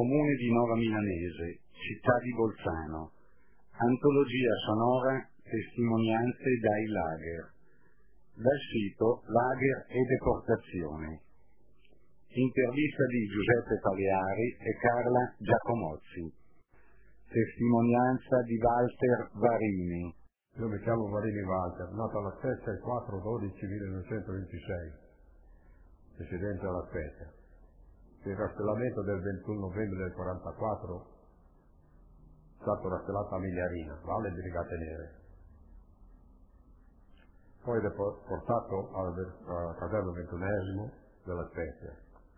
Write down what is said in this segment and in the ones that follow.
Comune di Nova Milanese, città di Bolzano. Antologia sonora Testimonianze dai lager. Dal sito Lager e Deportazione. Intervista di Giuseppe Paleari e Carla Giacomozzi. Testimonianza di Walter Varini. Io mi chiamo Varini Walter, nato alla Spezia il 4/12/1926, residente alla Spezia. Il rastellamento del 21 novembre del 1944 è stato rastellato a Migliarina, Valle Brigate Nere. Poi portato al casello 21° della Spezia.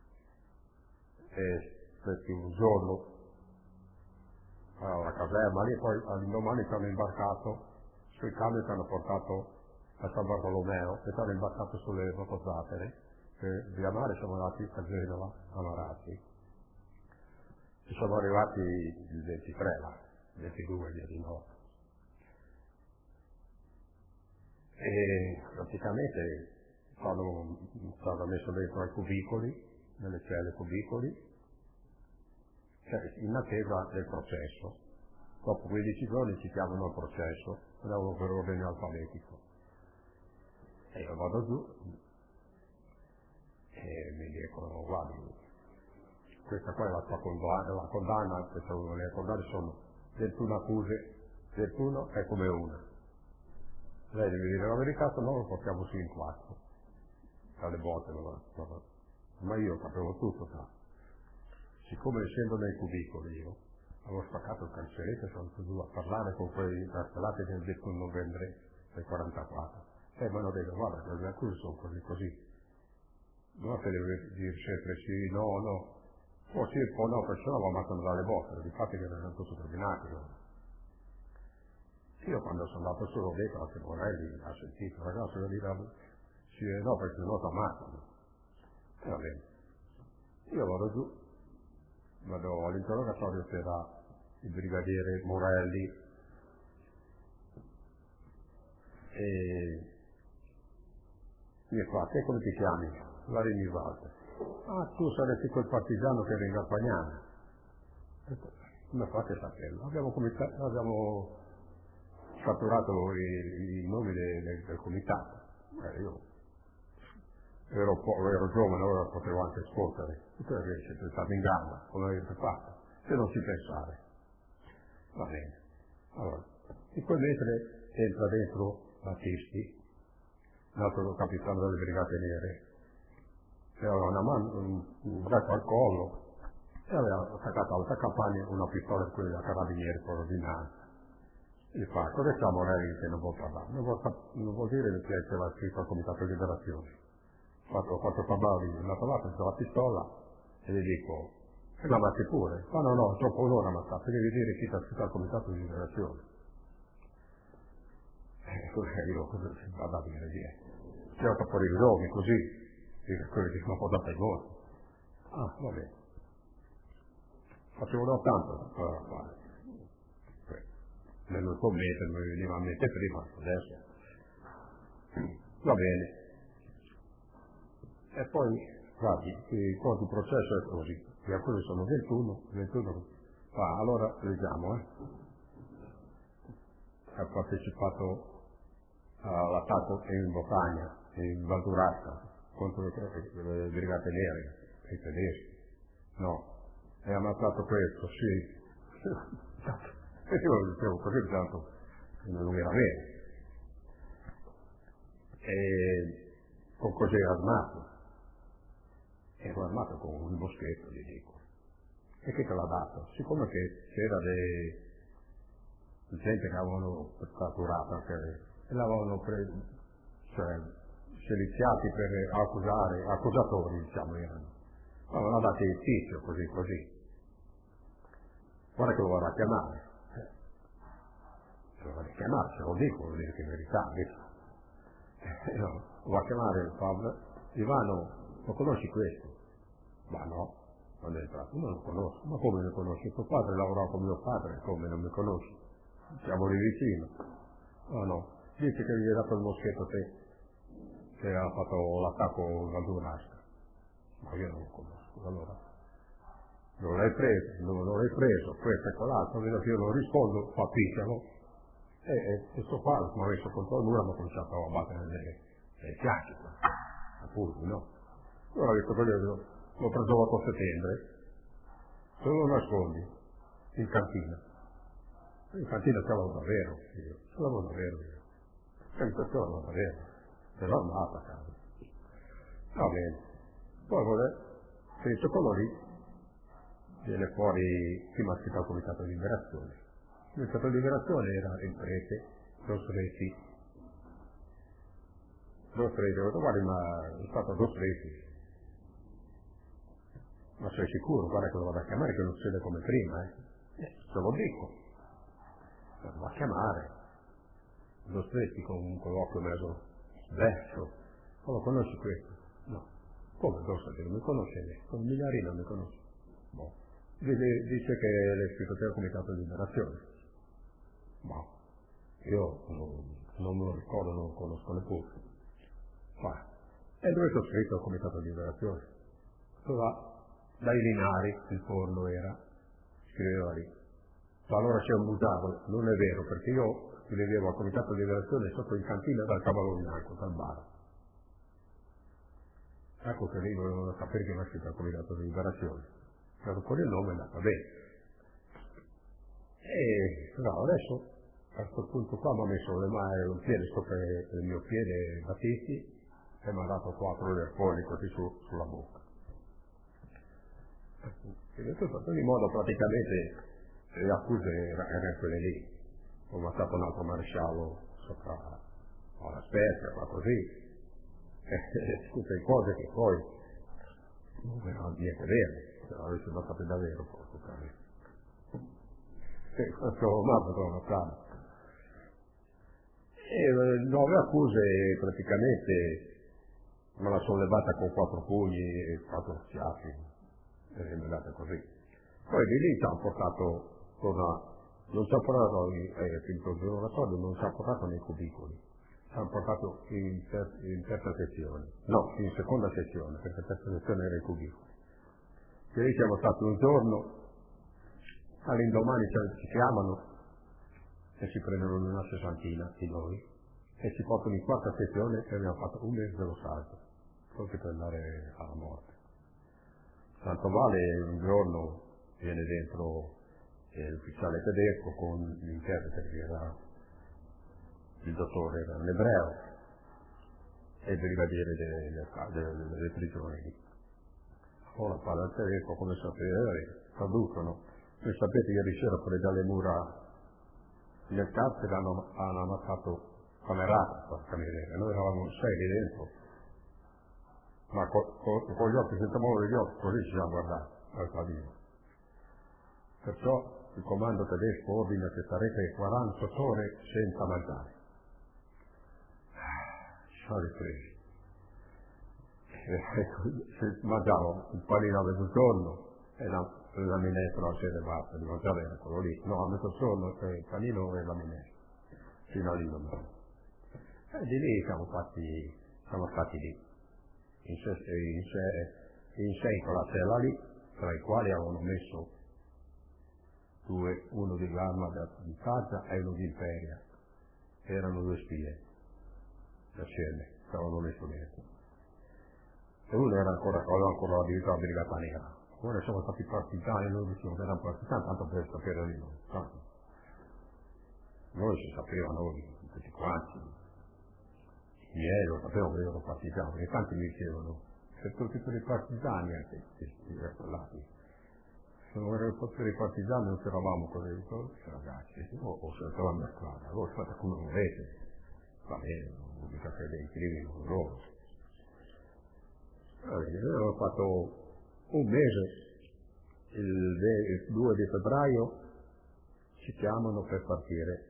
E questi un giorno alla caserma lì, poi all'indomani ci hanno imbarcato sui camion che hanno portato a San Bartolomeo e ci hanno imbarcato sulle motozattere. Via mare siamo andati a Genova, a Marassi. Ci sono arrivati il 23 là, il 22 via di notte. E praticamente stanno messo dentro ai cubicoli, nelle celle cubicoli, cioè in attesa del processo. Dopo 15 giorni ci chiamano al processo, andiamo per ordine alfabetico. E io vado giù e mi dicono: guardi, questa qua è la tua condanna, le condanne sono 21 accuse, 21 è come una. Lei deve dire la verità, se no lo portiamo su in 4. Alle volte ma io sapevo tutto, sa. Siccome essendo nei cubicoli io avevo spaccato il cancelletto e sono andato giù a parlare con quei rastellati del 21 novembre del 44. E mi hanno detto: guarda, le accuse sono così. Non che deve dire sempre sì, no. O sì, o no, perché sennò va matando dalle botte, di fatti che erano tutti terminati. Io quando sono andato su ho detto anche Morelli, ha sentito, ragazzi, io dico sì, no, perché sennò ti ammazzano. E va bene. Io vado giù, vado all'interrogatorio, c'era il brigadiere Morelli e mi fa: te come ti chiami? Varini Walter. Ah, tu saresti quel partigiano che era in Garfagnana. Come fate a saperlo? Abbiamo catturato i nomi del comitato. Io ero giovane, allora potevo anche sfottere. Tu invece sei stato in gamba, come avete fatto? Se non ci pensare. Va bene. Allora, in quel mentre entra dentro Battisti, l'altro capitano delle Brigate Nere, che aveva una mano, un braccio al collo, e aveva attaccato alla campagna una pistola di quella da carabinieri per ordinanza. Gli fa: cosa c'ha Morelli che non vuol parlare? Non vuol dire che c'era scritto al Comitato di Liberazione. Ho fatto parlare, è andato là, prendo la pistola e gli dico: e la ammazzi pure? Ma no, è troppo un'ora ammazzato, devi dire chi ti ha scritto al Comitato di Liberazione. Io cosa vado a dire di c'era troppo i nomi così, quelli che sono portati ai morti. Ah, va bene. Facevo tanto per fare. Nello suo mese mi veniva a mente prima, adesso. Va bene. E poi, guardi, il processo è così. Le accuse sono 21. Allora leggiamo, Ha partecipato all'attacco in Botagna, in Val d'Urasca, contro le Brigate Nere, i tedeschi. No. E ha ammazzato questo, sì. E io lo dicevo così, tanto non era vero. E con così armato. Ero armato con un boschetto, gli dico. E che te l'ha dato? Siccome che c'era gente che avevano catturato anche e l'avevano preso, cioè seliziati per accusatori, diciamo, erano. Avevano dato il tizio, così. Guarda che lo vado a chiamare. Lo vado a chiamare, se lo dico, vuol dire che è verità. Lo vado a chiamare Pablo. Ivano, lo conosci questo? Ma no, quando è entrato, non lo conosco. Ma come lo conosci? Tuo padre lavorava con mio padre, come non mi conosci? Siamo lì vicino. No. Dice che gli hai dato il moschetto te, che ha fatto l'attacco al Val d'Urasca. Ma io non lo conosco, allora. non l'hai preso, non l'hai preso, questo e quell'altro, vedo che io non rispondo, fa picchiano, e questo qua mi ha messo contro il muro, hanno cominciato a battere le chiacchiere, appunto, no? Allora ho detto, l'ho preso l'8 settembre, se lo nascondi in cantina ce l'avevo davvero io, sempre ce l'avevo davvero, se l'ho andata a casa. Va bene, poi finito quello lì, viene fuori chi mi ha scritto al comitato di liberazione. Il comitato di liberazione era il prete, Dostresi. Ho detto, guarda, ma è stato Dostresi. Ma sei sicuro? Guarda che lo vado a chiamare, che non succede come prima, se lo dico. Lo va a chiamare. Dostresi con un colloquio mezzo verso. Ma lo conosci questo? No. Come Dostresi? Non mi conosce lei. Con Migliarino non mi conosce. Boh. Dice che l'hai scritto te al comitato di liberazione. Ma io non me lo ricordo, non lo conosco neppure. Ma e dove sto scritto al comitato di liberazione? Dai Linari, il forno era, scriveva lì. Allora c'è un bugiardo, non è vero, perché io scrivevo al comitato di liberazione sotto in cantina dal Cavallo Bianco, dal bar. Ecco che lì volevano sapere che mi ha scritto al comitato di liberazione. Però con il nome è andata bene. E no, adesso a questo punto qua mi ha messo le mani, un piede sopra il mio piede Battisti e mi ha dato 4 lerponi così sulla bocca. E tutto in modo praticamente le accuse erano quelle lì. Ho ammazzato un altro maresciallo sopra alla spezia, ma così. Tutte cose che poi non erano niente vero. Se l'avessi fatto davvero forse per me. Questo mazzo l'ho ammazzato. E 9 accuse praticamente me la sono levata con 4 pugni e 4 schiaffi. E mi è andata così. Poi di lì ci hanno portato non ci ha portato non ci ha portato nei cubicoli, ci hanno portato in terza sezione, no, in seconda sezione, perché la terza sezione era i cubicoli. E lì siamo stati un giorno, all'indomani ci chiamano e ci prendono una sessantina di noi e ci portano in quarta sezione e abbiamo fatto un mese dello salto, proprio per andare alla morte. Tanto vale un giorno viene dentro l'ufficiale tedesco con l'interprete che era il dottore, era un ebreo, e il brigadiere delle prigioni. Ora parla il tedesco, come sapete, traducono. Voi sapete, ieri sera fuori dalle mura nel carcere hanno ammazzato Camerata, porca miseria. Noi eravamo 6 lì dentro, ma con gli occhi, senza muovere gli occhi, così ci siamo guardati al pavino. Perciò il comando tedesco ordina che starete 48 ore senza mangiare. Ci sono ripresi. Se mangiavo un panino a mezzogiorno e la minestra a sera e basta, di mangiare era quello lì. No, a mezzogiorno il panino e la minestra, fino all'indomani. E di lì siamo stati lì. In 6 con la cella lì, tra i quali avevano messo 2, uno di Gamma di Caggia e uno di Imperia. Erano 2 spie da scene, che avevano messo dentro. E uno aveva ancora la vita della Brigata Nera. Ora siamo stati partigiani, noi diciamo che erano partigiani, tanto per sapere di noi. Tanto. Noi si sapeva, noi, tutti quanti. I miei lo sapevano che io ero partigiano, perché tanti mi dicevano, se tutti per i partigiani anche, questi se non erano tutti per i partigiani non c'eravamo così, ragazzi, o se eravamo a strada, voi fate come volete, va bene, non mica che dei crimini con loro. Allora, ho fatto un mese, il 2 di febbraio ci chiamano per partire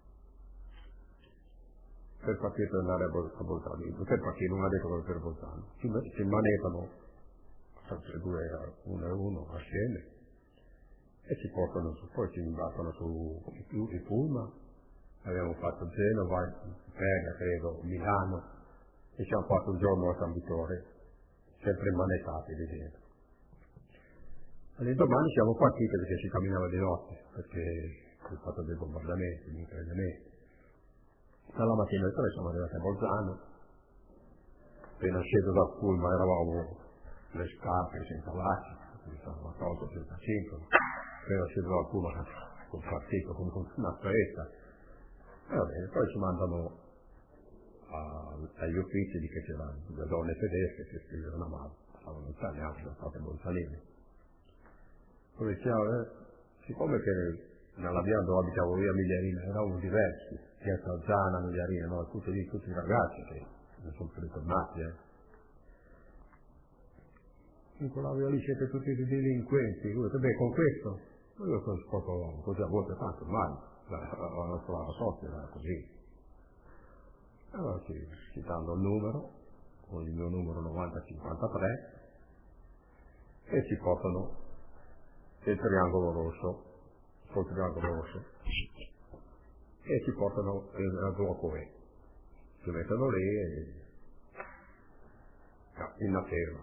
per andare a Bolzano, per partire, non ha detto che per Bolzano, ci manetano, sempre 2 uno e uno assieme, e ci portano su, poi ci imbarcano su i pullman, abbiamo fatto Genova, Pega, credo, Milano, e ci hanno fatto un giorno a San Vittore, sempre manetati lì dentro. All'indomani siamo partiti perché si camminava di notte, perché c'è stato dei bombardamenti, degli incrediamenti. Dalla mattina alle 3 siamo arrivati a Bolzano, appena sceso dal pullman eravamo le scarpe senza lacci, una cosa senza cinto, appena sceso dal pullman col farcito, con una fretta. E va bene, poi ci mandano agli uffici di che c'erano le donne tedesche che scrivevano a mano, stavano italiani, sono state bolzanini. Poi diceva, siccome che nella via dove abitavo via Migliarina eravamo diversi, dietro a Zana, Migliarina, no? Tutti i ragazzi che non sono più ritornati, in quella via lì siete tutti dei delinquenti. Io ho detto, beh, con questo io sono stato così a volte tanto male, la nostra sorte era così. Allora ci danno il numero, con il mio numero 9053, e ci portano il triangolo rosso, sul triangolo rosso, e ci portano al blocco E. Ci mettono lì e in attesa,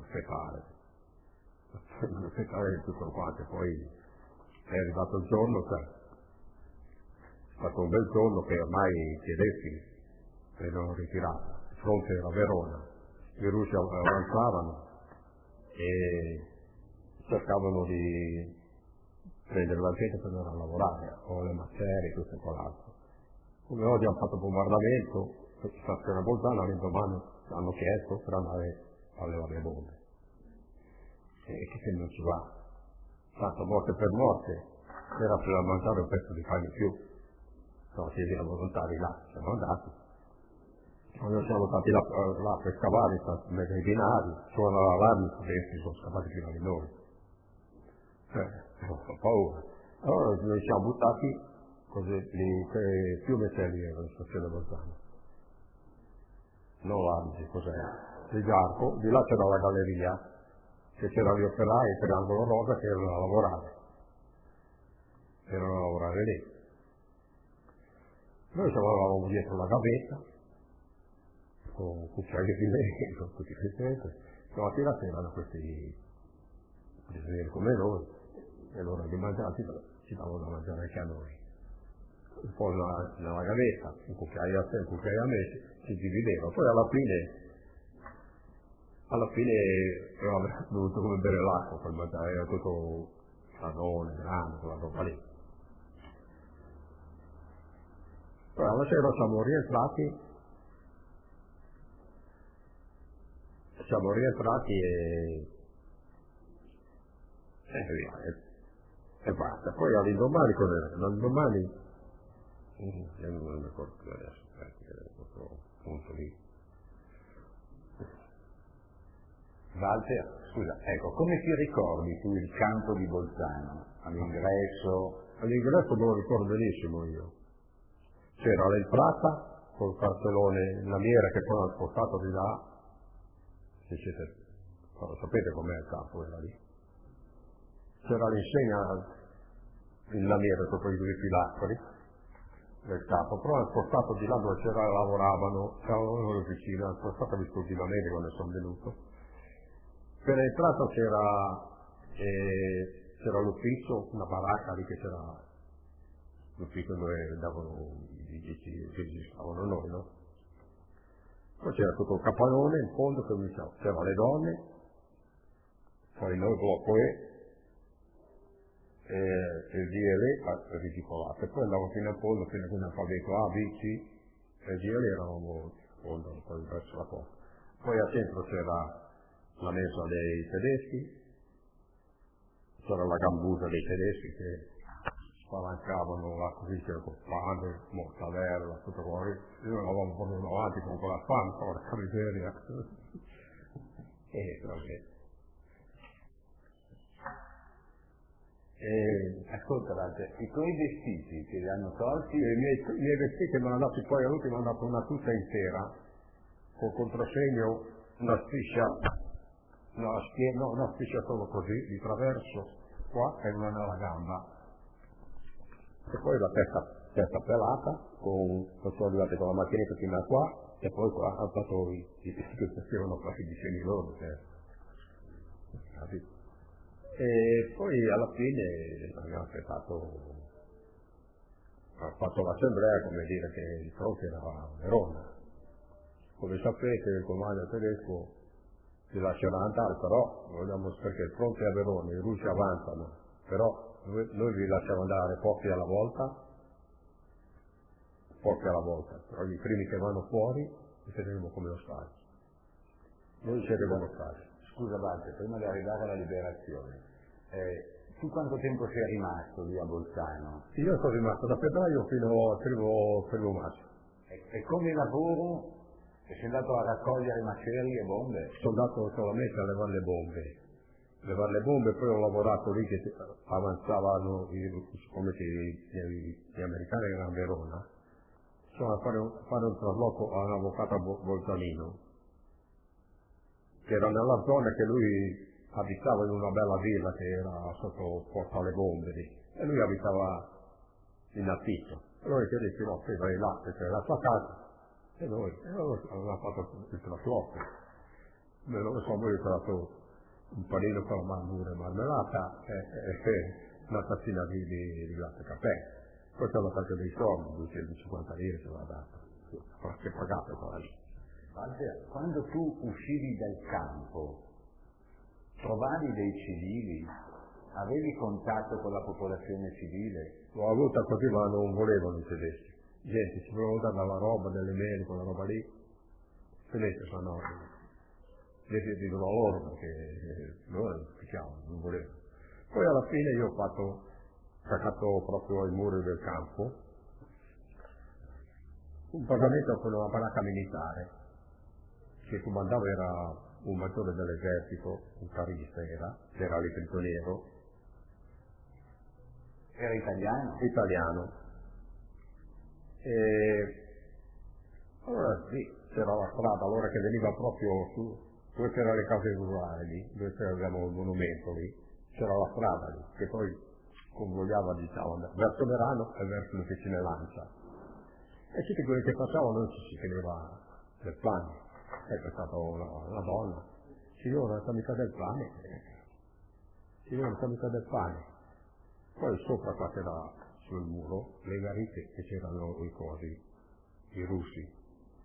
aspettare tutto quanto. Poi è arrivato il giorno, è stato un bel giorno che ormai i tedeschi erano ritirati, il fronte era Verona, i russi avanzavano e cercavano di prendere la gente per andare a lavorare, o le macerie, tutto quell'altro. Come oggi hanno fatto bombardamento, stasera a Bolzano, all'indomani hanno chiesto per andare a levare le bombe. E che non ci va, tanto morte per morte, era per mangiare un pezzo di pane in più. No, si erano volontari là, siamo andati. Quando siamo stati là per scavare, nei binari, suonano l'allarme, si sono scavati fino a noi. Ho paura. Allora noi siamo buttati così lì, più metelli alla stazione Bolzano. Non l'Armi, cos'è? Il Garco, di là c'era la galleria, che c'erano gli operai, il triangolo rosa che erano a lavorare. Erano a lavorare lì. Noi ci eravamo dietro la gavetta, con cucchiaini di legno, con tutti questi dentro. Stamattina c'erano questi prigionieri come noi, e loro li mangiati ci davano da mangiare anche a noi. Poi nella gavetta, un cucchiaio a te, un cucchiaio a me, si divideva. Poi alla fine avevamo dovuto come bere l'acqua per mangiare, era tutto salone, grano, quella roba lì. Poi alla sera siamo rientrati e basta. Poi all'indomani cos'era? All'indomani io non mi ricordo più adesso, questo punto lì. Walter, scusa, ecco, come ti ricordi tu il campo di Bolzano? All'ingresso? All'ingresso me lo ricordo benissimo io. C'era l'entrata col cartellone lamiera che poi hanno spostato di là. Se siete, sapete com'è il campo quella lì. C'era l'insegna in lamiera sopra i due pilastri del capo, però hanno spostato di là dove lavoravano, c'erano le vicine, hanno spostato esclusivamente quando sono venuto. Per l'entrata c'era l'ufficio, una baracca lì che c'era l'ufficio dove davano i registavano noi, no? Poi c'era tutto il capannone in fondo, c'erano le donne, poi noi blocco e il DL ridicolato. Poi andavo fino al fondo, fino a un alfabeto A, B, C, e il DL eravamo in fondo, poi verso la porta. Poi a centro c'era la mesa dei tedeschi, c'era la gambusa dei tedeschi che spalancavano la cosicchia con pane, mortadella, tutto fuori. Noi eravamo proprio avanti con quella fame, porca miseria. Vabbè. Ascolta Walter, i tuoi vestiti che li hanno tolti? I miei vestiti mi hanno dato poi all'ultimo, mi hanno dato una tuta intera, col controsegno, una striscia, una striscia solo così, di traverso, qua e una nella gamba. E poi la testa pelata, sono arrivate con la macchinetta fino a qua, e poi qua hanno fatto i che facevano quasi disegni loro, capito? E poi alla fine abbiamo fatto l'assemblea, come dire che il fronte era a Verona. Come sapete il comando tedesco si lascerà andare, però vogliamo perché il fronte è a Verona, i russi avanzano, però noi vi lasciamo andare pochi alla volta, però i primi che vanno fuori li terremo come ostaggi. Noi saremo ostaggi. Scusa Walter, prima di arrivare alla liberazione, tu quanto tempo sei rimasto lì a Bolzano? Io sono rimasto da febbraio fino al primo maggio. E come lavoro? Sei andato a raccogliere macerie e bombe? Sono andato solamente a levare le bombe, poi ho lavorato lì che avanzavano, come gli americani erano a Verona, sono a fare un trasloco a un avvocato bolzanino, che era nella zona che lui abitava in una bella villa che era sotto Porta alle Bombe lì, e lui abitava in affitto. Allora io dissi no, te vai là, perché è la tua casa, e noi avevamo fatto il trasloco. Non lo so, noi abbiamo fatto un panino con la marmellata e una tazzina di latte caffè. Poi c'è dato dei soldi, 250 lire ce l'ha dato, che pagato quasi. Walter, quando tu uscivi dal campo, trovavi dei civili? Avevi contatto con la popolazione civile? L'ho avuta così, ma non volevano i tedeschi. Gente, ci volevano dare dalla roba, delle mele, quella roba lì. I tedeschi sono dicono loro perché loro non volevano. Poi alla fine io ho attaccato proprio ai muri del campo un pagamento con una baracca militare che comandava era un maggiore dell'esercito, un carista era lì prigioniero. Era italiano? Italiano. E allora sì, c'era la strada, allora che veniva proprio su, dove c'erano le case rurali, dove avevamo il monumento lì, c'era la strada lì, che poi convogliava, diciamo, verso Verano e verso l'Officina Lancia. E tutti quelli che passavano non ci si teneva del pane. Ecco, è stata una donna, signora, sta mica del pane, signora, sta mica del pane. Poi sopra qua c'era sul muro le garite che c'erano i cosi, i russi.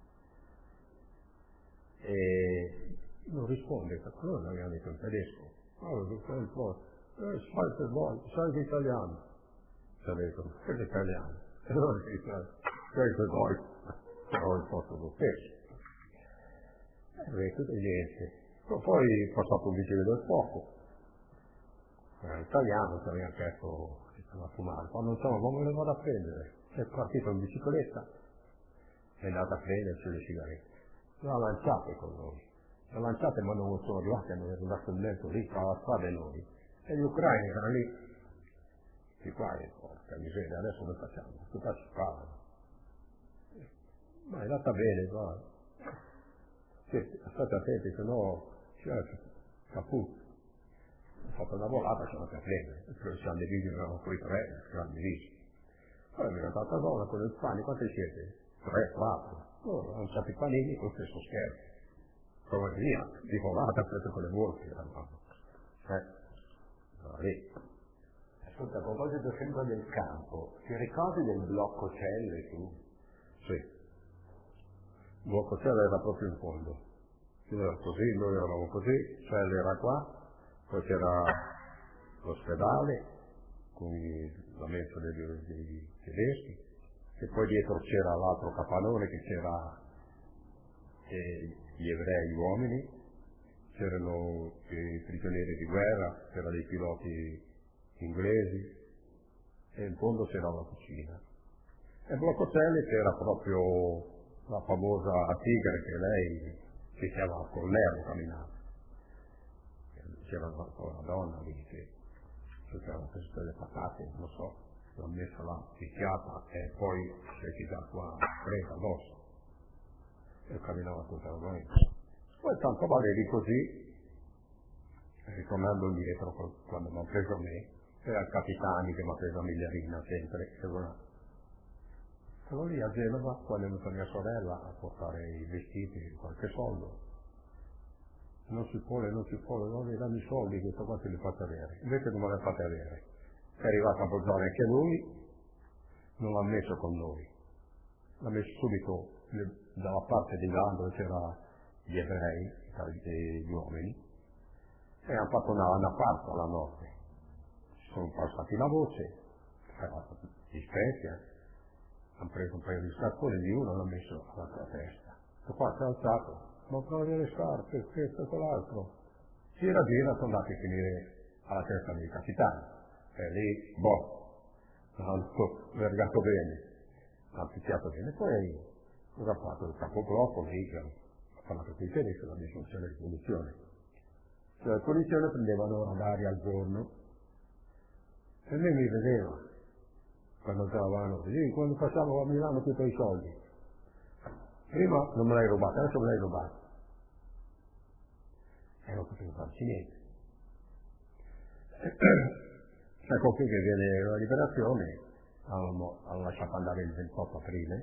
E non risponde, allora non abbiamo detto in tedesco. Sai italiano. Ci ha detto, sei italiano. E allora questo è poi, però il posto lo stesso. Tutto niente. Poi è passato un vigile del fuoco, era italiano, ci aveva chiesto che stava a fumare. Quando diciamo, ma me le vado a prendere? È partito in bicicletta, è andato a prendersi le sigarette. Le ha lanciate con noi. Le ha lanciate ma non sono arrivati, hanno arrivato in mezzo lì, tra la strada e noi. E gli ucraini erano lì. Di qua, porca miseria, adesso lo facciamo? Che qua ci parlano. Ma è andata bene, guarda. State attenti, se no caput. Ho fatto una volata, sono andati a prendere, siamo dei vigili, erano quei 3 grandi vigili. Poi abbiamo dato a zona con il pane, quanti siete? 3, 4. Loro hanno lanciato i panini con lo stesso scherzo. Come via, di volata preso con le borse. Lì. Ascolta, a proposito sempre del campo, ti ricordi del blocco celle tu? Sì. Il blocco celle era proprio in fondo. Era così, noi eravamo così, celle era qua, poi c'era l'ospedale con la mensa dei tedeschi, e poi dietro c'era l'altro capannone che c'era gli ebrei, gli uomini, c'erano i prigionieri di guerra, c'erano dei piloti inglesi e in fondo c'era la cucina. E il blocco celle c'era proprio la famosa tigre che lei si chiamava Cornello camminava. C'era una donna lì che aveva preso delle patate, non so, l'ha messa là picchiata e poi si è chiusa qua presa addosso e camminava tutta la notte. Poi tanto vale lì così, ritornando indietro quando mi hanno preso me, era il Capitani che mi ha preso a Migliarina sempre, ero lì a Genova quando è venuta mia sorella a portare i vestiti, qualche soldo. non si può, non mi danno i soldi, questo qua te li fate avere. Invece non me li fate avere. È arrivato a Bolzano anche lui, non l'ha messo con noi. L'ha messo subito dalla parte di là dove c'era gli ebrei, gli uomini, e hanno fatto una parte alla notte. Si sono passati la voce, di Spezia, hanno preso un paio di scarponi di uno e l'hanno messo alla sua testa. E qua si è alzato, non trovi le scarpe, questo e quell'altro. Gira, sono andati a finire alla testa dei capitani. E lì, hanno vergato bene, hanno picchiato bene. Poi cosa ha fatto? Il capoblocco lì, ha parlato con i tedeschi, l'ha messo in cella di punizione. Cioè la punizione prendevano orari al giorno. E me mi vedeva quando andavano così, quando passavo a Milano tutti i soldi. Prima non me l'hai rubato, adesso me l'hai rubato. E non potevo farci niente. Ecco qui che viene la liberazione, hanno lasciato andare il 28 aprile,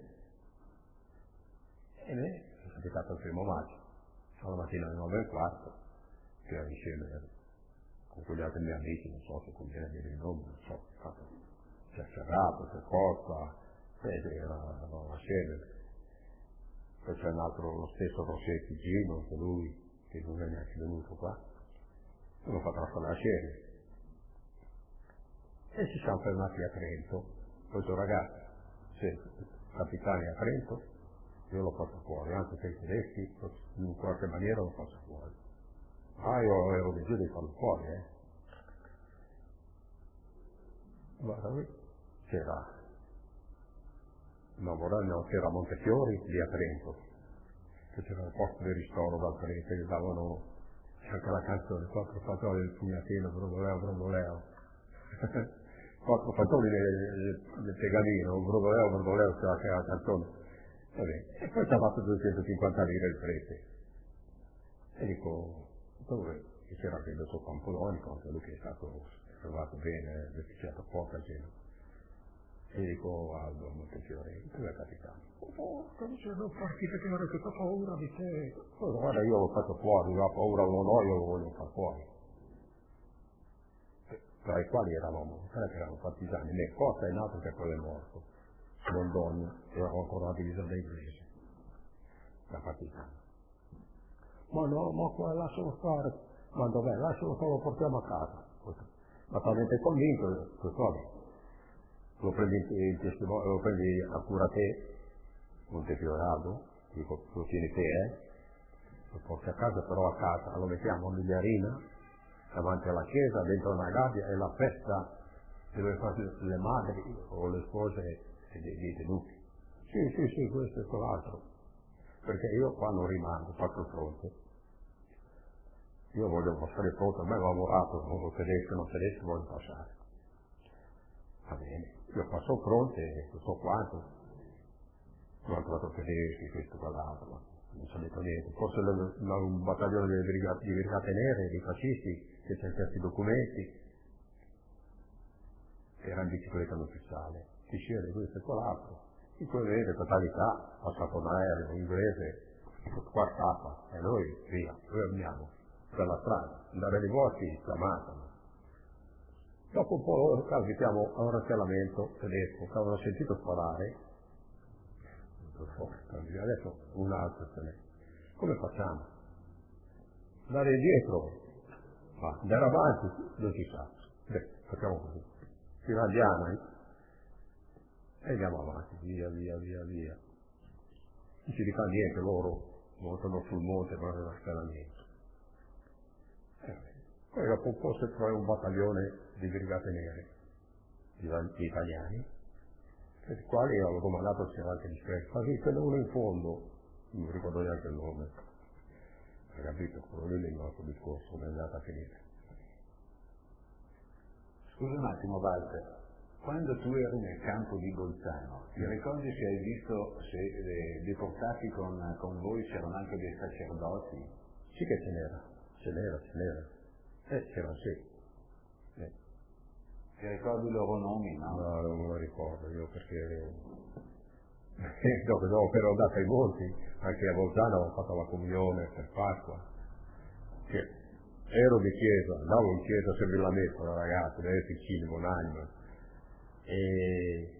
e è capitato il 1° maggio, alla mattina alle 9:15, che era insieme con quegli altri miei amici, non so se conviene dire il nome, non so, c'è Serrato, c'è Costa, era la sede. Poi c'è un altro, lo stesso Rossetti Gino, anche lui, che non è neanche venuto qua. Sono fatto la scuola a Scene. E ci siamo fermati a Trento. Poi sono ragazzi, se capitani a Trento, io lo faccio fuori, anche se i tedeschi in qualche maniera lo faccio fuori. Io ero deciso di farlo fuori, Guarda, qui c'era c'era Montefiori lì a Trento, che c'era un posto di ristoro da Trento, che davano anche la canzone, 4 fagioli del pugnatino, brodoleo. 4 fagioli del tegamino, brodoleo, c'era anche la canzone. E poi ci ha fatto 250 lire il prete. E dico, dove? E c'era anche il dottor Campolonico, anche lui che è stato trovato bene, beneficiato poca gente. E dico Aldo Montefiore, tu è capitano. Porca miseria, non farti vedere che ho paura di te. Guarda, io l'ho fatto fuori, la paura non ho, io lo voglio far fuori. Tra i quali eravamo, che erano partigiani, né Costa è nato che poi è morto. Mondoni, eravamo ancora una divisa dei inglesi, da partigiani. Ma no, ma qua lascialo stare. Ma dov'è? Lascialo solo, portiamo a casa. Ma talmente convinto, lo prendi a cura te, Montefiore Aldo, dico, lo tieni te, lo porti a casa, però a casa lo mettiamo a Migliarina, davanti alla chiesa, dentro una gabbia, e la festa dove fare le madri o le spose dei tenuti. Sì, questo e quell'altro. Perché io qua non rimango, faccio il fronte. Io voglio passare il fronte, a me ho lavorato, non tedesco, voglio passare. Va bene, io passo il fronte e tutto quanto. Non ho trovato tedeschi, questo quell'altro, non so detto niente. Forse un battaglione di brigate nere, di fascisti, che cercati i documenti, era in bicicletta ufficiale, si scende questo e quell'altro. E poi vede totalità, passato un aereo inglese, quartata, e noi via, noi andiamo per la strada, andare ai morti, la matano. Dopo un po' capitiamo a un rastrellamento tedesco, che avevano sentito sparare, adesso un altro se ne. Come facciamo? Andare indietro, ma andare avanti, non si sa. Facciamo così. Ci andiamo e andiamo avanti, via. Non ci rifà niente, loro montano sul monte per il rastrellamento. Poi dopo un po' si trova un battaglione di brigate nere, di italiani, per i quali avevo domandato se c'era anche discreto. Ma sì, quello uno in fondo, non mi ricordo neanche il nome, hai capito? Quello lì è il nostro discorso, come è andata a finire. Scusa un attimo, Walter, quando tu eri nel campo di Bolzano, ti ricordi se hai visto se deportati con voi c'erano anche dei sacerdoti? Sì che ce n'era. C'era sì. Ti ricordi i loro nomi, no? No, non me lo ricordo io perché dopo ero andato ai monti, anche a Bolzano avevo fatto la comunione per Pasqua. perché ero di chiesa, andavo in chiesa a servire la messa da ragazzo, da piccini, con anima, e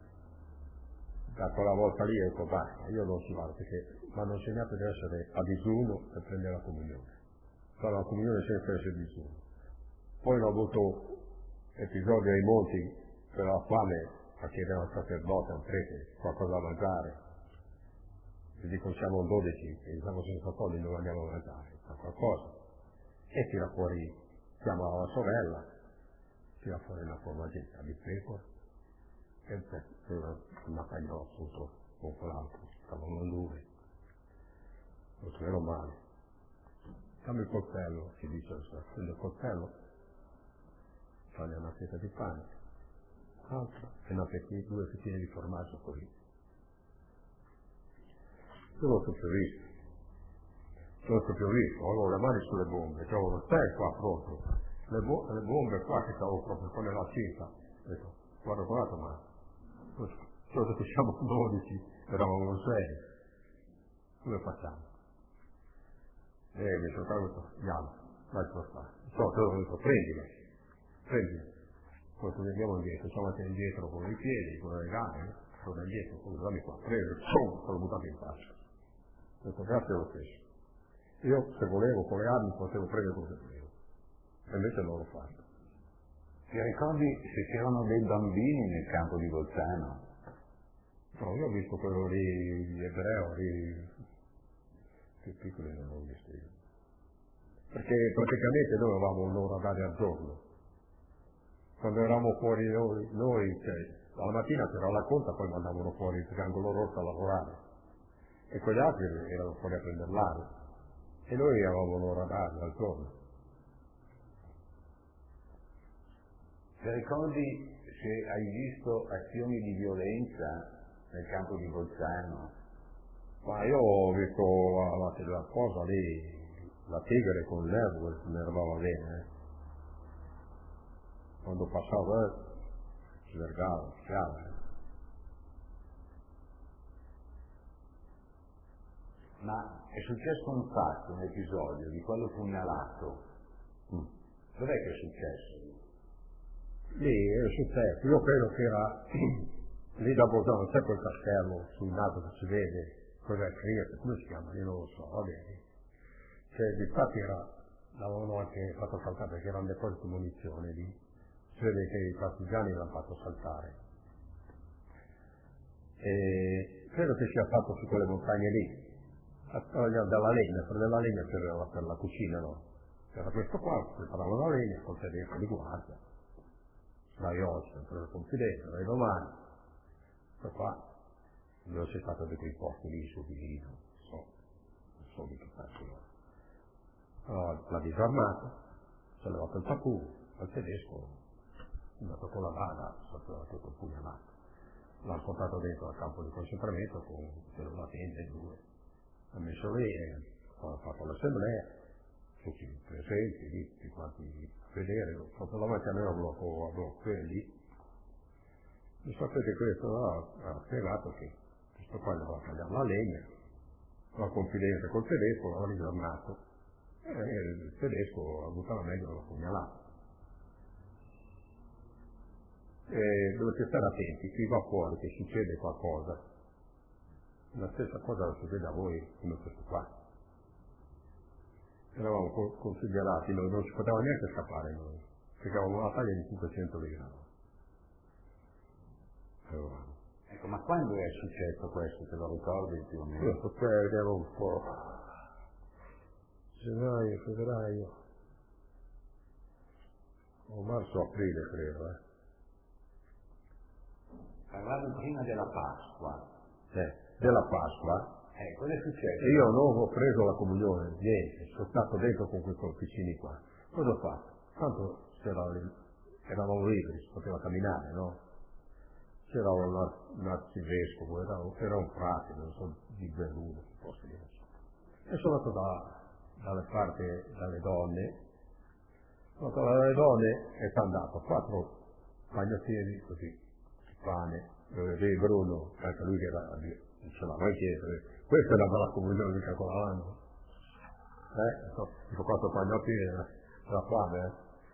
da quella volta lì ho detto basta, io non ci vado, perché mi hanno insegnato di essere a digiuno per prendere la comunione, fare la comunione senza essere digiuno. Poi ho avuto episodi ai monti per la fame, a chiedere al sacerdote, al prete, qualcosa da mangiare. Gli dico siamo 12, e siamo senza soldi, non andiamo a mangiare, fa qualcosa. E tira fuori, chiama la sorella, tira fuori una formaggetta di pecora, e una tagliò sotto con quell'altro, stavano due, non si vero male. Dammi il coltello, si dice, prende il coltello, taglia una fetta di pane, altra, e due fettine di formaggio così. Io l'ho proprio visto. Avevo le mani sulle bombe, avevo lo stai qua proprio, le bombe qua che stavo proprio con la cinta. Ho detto, guarda, ma solo che siamo 12, eravamo 6, come facciamo? E mi sono detto, andiamo, vai a fare. Ho detto, prendila. Poi torniamo indietro, siamo andati indietro con i piedi, con le gambe, sono indietro, poi dammi qua, preso, sono buttato in tasca. Ho detto, grazie lo stesso. Io se volevo con le armi potevo prendere quello che volevo, e invece non l'ho fatto. Ti ricordi se c'erano dei bambini nel campo di Bolzano? No, io ho visto quello lì ebreo, lì più piccoli non l'ho visto io. Perché praticamente noi avevamo un'ora d'aria al giorno. Quando eravamo fuori noi cioè, alla mattina c'era la conta, poi mandavano fuori il triangolo rosso a lavorare. E quegli altri erano fuori a prendere l'aria. E noi avevamo un'ora d'aria al giorno. Ti ricordi se hai visto azioni di violenza nel campo di Bolzano? Ma io ho visto la cosa lì, la tigre con il nervo che mi eravamo bene. Quando passava si vergava, schiava. Ma è successo un fatto, un episodio di quello pugnalato. Dov'è che è successo? Lì è successo, io credo che era lì da Bolzano, c'è quel castello sul naso che si vede, cos'è Trieste, come si chiama? Io non lo so, va bene. Cioè, infatti l'avevano anche fatto saltare perché erano depositi di munizioni lì. Si vede che i partigiani l'hanno fatto saltare. E credo che sia fatto su quelle montagne lì. Dalla legna, per la legna serviva per la cucina, no? C'era questo qua, preparavano la legna, col tedesco di guardia, la Iosca, per la confidenza, dai romani, questo qua, non c'è stato di quei posti lì su vicino, non so di che faccio io. Allora, l'ha disarmato, si è levato il pacù, al tedesco, è andato con la bada, sapeva tutto pugnalato. L'ha portato dentro al campo di concentramento con la tenda e due. Ha messo lì, ha fatto l'assemblea, tutti presenti lì, tutti quanti a vedere, ho fatto davanti a me a blocco quelli. E sapete questo ha spiegato che questo qua gli aveva tagliato la legna, la confidenza col tedesco, l'aveva ritornato, e il tedesco ha avuto la meglio, l'ha pugnalato. E dovete stare attenti, qui va fuori che succede qualcosa. La stessa cosa succede a voi come questo qua. Eravamo considerati, noi non ci potevamo neanche scappare noi, perché avevamo una taglia di 500 lire. Ecco, ma quando è successo questo, te lo ricordi più o meno? Io sto qua, vediamo un po'. Gennaio, febbraio. O marzo-aprile credo, Parlavi prima della Pasqua. Della Pasqua. Cosa è successo? E io non ho preso la comunione, niente, sono stato dentro con questi officini qua. Cosa ho fatto? Tanto eravamo liberi, si poteva camminare, no? C'era un arcivescovo, era un frate, non so, di Belluno, posso dire. E sono andato dalle donne, e sono andato 4 bagnotieri così, pane, vedi Bruno, anche lui che era, ce l'aveva chiesto, questa è la bella comunione mica con la mano. Dico quattro pagnotti la fame,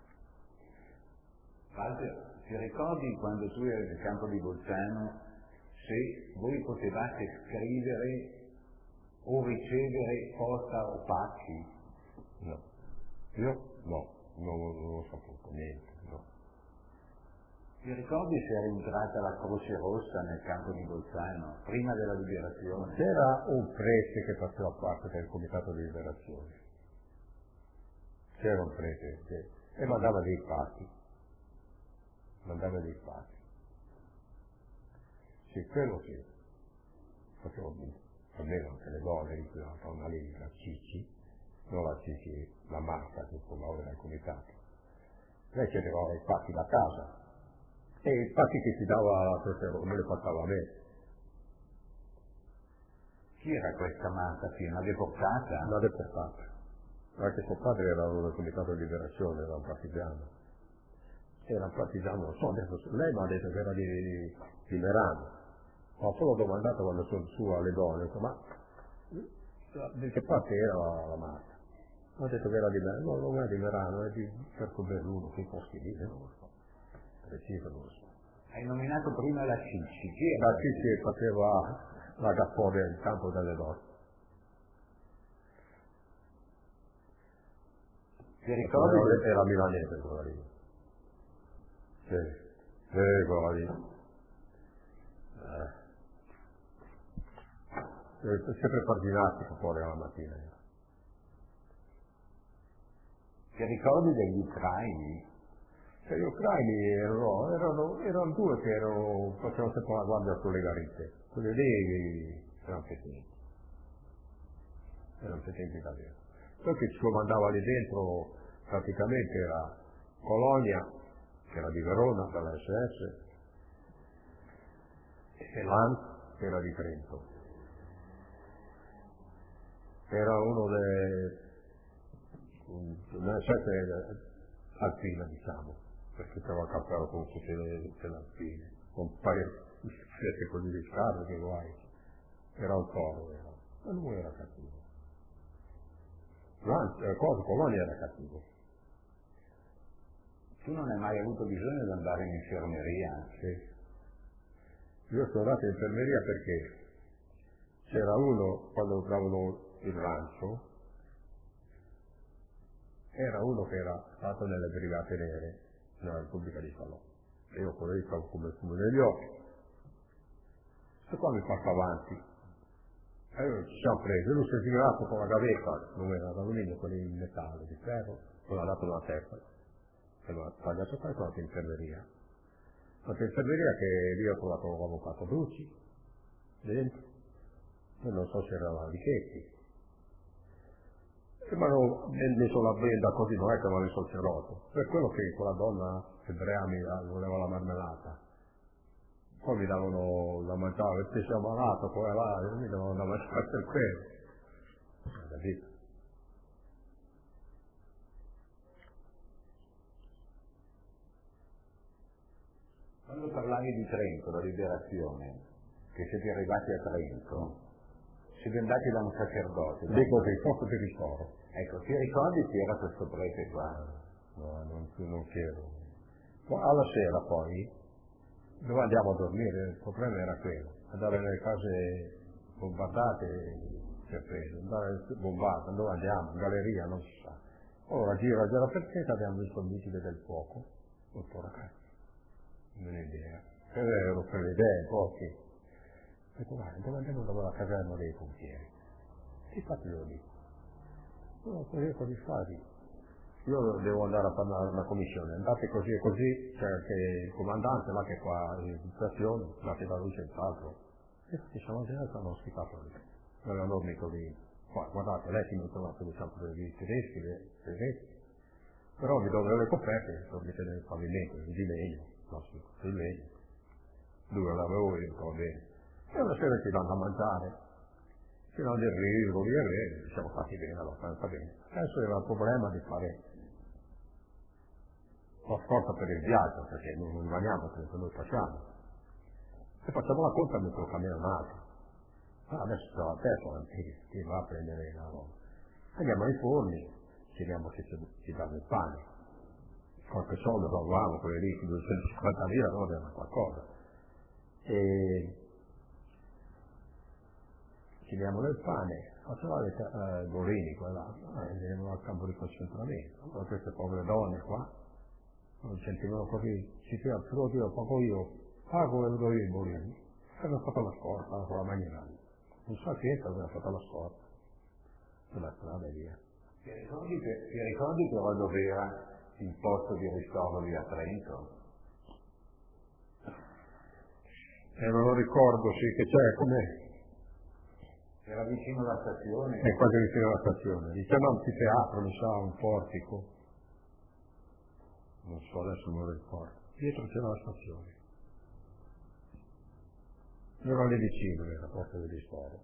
Walter, ti ricordi quando tu eri nel campo di Bolzano, se voi potevate scrivere o ricevere posta o pacchi? No. Io? No, non ho saputo niente, no. Ti ricordi se era entrata la Croce Rossa nel campo di Bolzano, prima della liberazione? C'era un prete che faceva parte del Comitato di Liberazione. C'era un prete e mandava dei pacchi. Sì, quello sì. Facevo almeno anche le donne di una lì, la Cici, non la Cici, la marca che formava del comitato. Lei chiedeva i pacchi da casa e i pacchi che si dava me le portava a me. Chi era questa Marta? Una deportata? Una deportata. Anche suo padre era uno del Comitato di Liberazione, era un partigiano. Era un partigiano, non so, adesso lei mi ha detto che era di Merano. Ho solo domandato quando sono su alle donne, ma di che parte era la Marta? Ho detto che era di Merano, no, non è di Merano, è di Cercobelluno, che posti lì, non lo so. Preciso non lo so. Hai nominato prima la Cici, chi era? La Cici faceva la gaffone in campo delle donne. Ti ricordi? Era milanese quella lì. Sì, quella lì. Sempre pardinastico fuori alla mattina. Ti ricordi degli ucraini? Gli ucraini erano due che facevano sempre la guardia sulle garite. Quelli lì erano petenti davvero. Poi che ci comandava lì dentro praticamente era Colonia, che era di Verona, dalla SS, e Lanz, che era di Trento. Era uno una sette alpina, diciamo, perché stava a cappello con tutte le alpine, con parecchie sette così di scarpe, che guai. Era un toro, ma lui era cattivo. Colonia era cattivo. Tu non hai mai avuto bisogno di andare in infermeria? Sì. Io sono andato in infermeria perché c'era uno, quando davano il rancio, era uno che era stato nelle brigate nere nella Repubblica di Salò. E io con lui stavo come fumo negli occhi. E qua mi passa avanti. E ci siamo presi, lui si è girato con la gavetta, non era da alluminio, quelli in metallo, di ferro, me l'ha dato una testa. E mi ha tagliato qua e sono andato in infermeria. Sono andato in infermeria che lì ho trovato l'avvocato Bruci, dentro. E non so se era Richetti. Ma hanno messo la benda così, non è che mi ha messo il cerotto. Per quello che quella donna ebrea mi voleva la marmellata. Poi mi davano da mangiare il pesce ammalato, poi là, e mi davano da mangiare per quello. Capito? Quando parlavi di Trento, la liberazione, che siete arrivati a Trento, siete andati da un sacerdote. Dico che posso ti ristoro. Ecco, ti ricordi chi era questo prete qua? No, non chiedo. Ma alla sera poi, dove andiamo a dormire? Il problema era quello, andare nelle case bombardate, andare bombate, dove andiamo? In galleria, non si sa. Allora gira per terra, abbiamo visto il mitico del fuoco, tutto ragazzi, non ho idea. Ero per le idee, pochi. Dico, guarda, dove andiamo dalla caserma dei pompieri? Che fatelo lì? No, così fai. Io devo andare a fare una commissione, andate così e così, c'è anche il comandante là che fa l'instazione, andate da lui senz'altro. E ci siamo girati e hanno ospitato lì. Non hanno dormito lì. Guardate, lei si mette una soluzione per i tedeschi, però vi do le coperte, dormite nel pavimento, di legno, di legno. Due l'avevo io, va bene. E una sera ci vanno a mangiare, ci vanno del riso, via bene, siamo fatti bene, abbastanza bene. Adesso era il problema di fare la scorta per il viaggio, perché non rimaniamo senza noi facciamo. E facciamo la conta mentre lo cammino un altro. Adesso c'è la testa, che va a prendere la roba. Andiamo ai forni, chiediamo che ci danno il pane. Qualche soldo lo avevamo, quelli lì, 250 lire, allora era qualcosa. E chiediamo del pane, ma se no Gorini, andiamo al campo di concentramento. Allora queste povere donne qua, non sentivano così, ci tira, te lo tiro proprio io, pago quello che io Gorini. Aveva fatto la scorta con la maniera. Non so che aveva fatto la scorta. Sulla strada e via. Ti ricordi però dove era il posto di ristoro lì a Trento? Non lo ricordo, sì, che c'è, com'è? Era vicino alla stazione? È quasi vicino alla stazione. Diciamo un teatro, mi sa, un portico. Non so, adesso non lo ricordo. Dietro c'era la stazione. Ero lì vicino, nella porta del ristoro.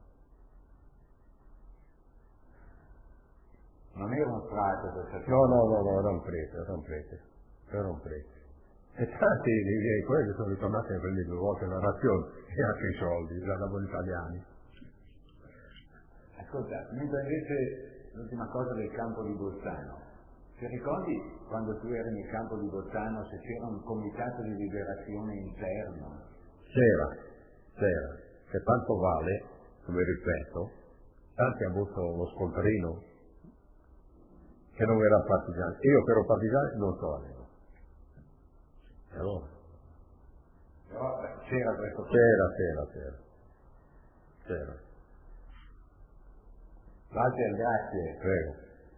Non era un frate per No, era un prete. E tanti dei miei quelli sono ritornati a prendere 2 volte la razione e anche i soldi, davano gli italiani. Ascolta, mentre invece l'ultima cosa del campo di Bolzano, ti ricordi quando tu eri nel campo di Bolzano se c'era un comitato di liberazione interno? C'era, che tanto vale, come ripeto, tanti hanno avuto lo scontrino che non era partigiano. Io che ero partigiano non so avevo. E allora? Però c'era questo C'era. Walter, grazie. Prego.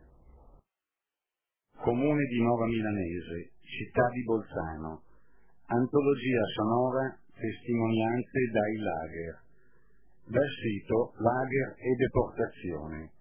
Comune di Nova Milanese, città di Bolzano, antologia sonora, testimonianze dai lager, dal sito Lager e Deportazione,